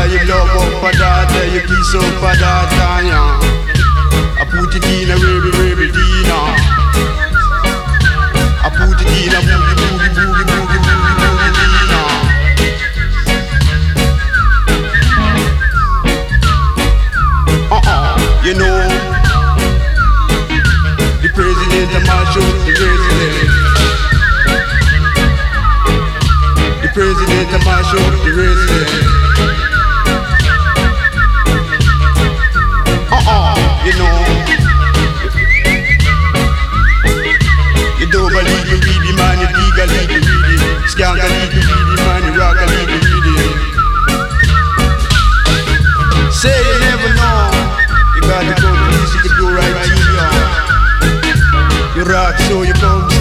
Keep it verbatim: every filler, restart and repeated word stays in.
daughter, you love up a daughter, you kiss up a daughter, yeah. I put it in a baby, baby, Dina. I put it in a boogie, boogie, boogie, boogie, boogie, boogie, Dina. Uh-uh, you know, the president of my show, the president. The president of my show, the president. Uh-uh, you know. You don't believe you read it, man, you legally you read it. Skank a lead you read it, man, you rock a lead you read it. Say you never know. You got to go to easy to go right to you. You rock so you come